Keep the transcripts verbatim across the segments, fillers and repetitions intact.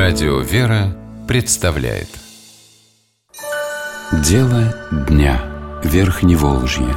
Радио «Вера» представляет Дело дня. Верхневолжье.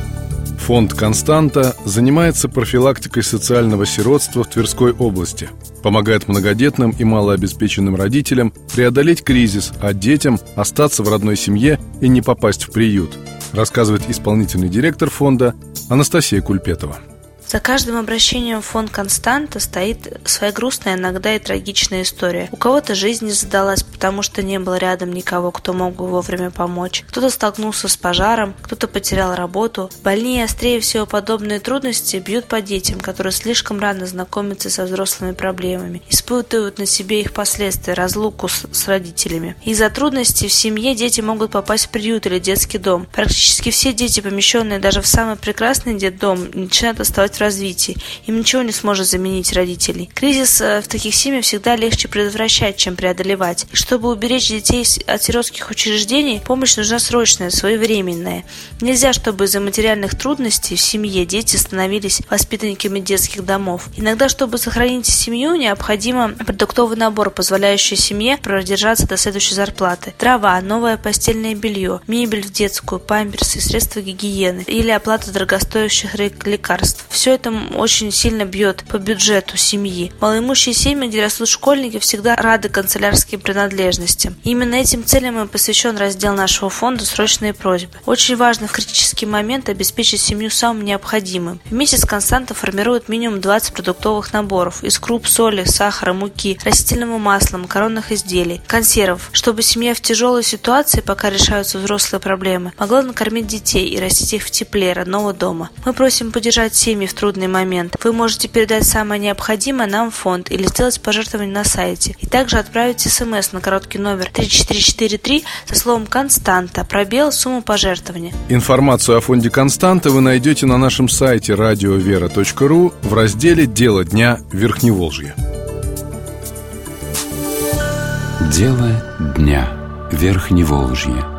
Фонд «Константа» занимается профилактикой социального сиротства в Тверской области. Помогает многодетным и малообеспеченным родителям преодолеть кризис, а детям остаться в родной семье и не попасть в приют, рассказывает исполнительный директор фонда Анастасия Кульпетова. За каждым обращением в фонд «Константа» стоит своя грустная, иногда и трагичная история. У кого-то жизнь не задалась, потому что не было рядом никого, кто мог бы вовремя помочь. Кто-то столкнулся с пожаром, кто-то потерял работу. Больнее и острее всего подобные трудности бьют по детям, которые слишком рано знакомятся со взрослыми проблемами, испытывают на себе их последствия, разлуку с, с родителями. Из-за трудностей в семье дети могут попасть в приют или детский дом. Практически все дети, помещенные даже в самый прекрасный детдом, начинают оставаться в развитии. Им ничего не сможет заменить родителей. Кризис в таких семьях всегда легче предотвращать, чем преодолевать. И чтобы уберечь детей от сиротских учреждений, помощь нужна срочная, своевременная. Нельзя, чтобы из-за материальных трудностей в семье дети становились воспитанниками детских домов. Иногда, чтобы сохранить семью, необходимо продуктовый набор, позволяющий семье продержаться до следующей зарплаты. Дрова, новое постельное белье, мебель в детскую, памперсы, средства гигиены или оплата дорогостоящих лекарств. Все это очень сильно бьет по бюджету семьи. Малоимущие семьи, где растут школьники, всегда рады канцелярским принадлежностям. Именно этим целям и посвящен раздел нашего фонда «Срочные просьбы». Очень важно в критический момент обеспечить семью самым необходимым. В месяц «Константа» формирует минимум двадцать продуктовых наборов из круп, соли, сахара, муки, растительного масла, макаронных изделий, консервов, чтобы семья в тяжелой ситуации, пока решаются взрослые проблемы, могла накормить детей и растить их в тепле родного дома. Мы просим поддержать семьи в трудный момент. Вы можете передать самое необходимое нам в фонд или сделать пожертвование на сайте. И также отправить смс на короткий номер три четыре четыре три со словом «Константа», пробел, сумму пожертвования. Информацию о фонде «Константа» вы найдете на нашем сайте радиовера точка ру в разделе «Дело дня Верхневолжья». Дело дня. Верхневолжье.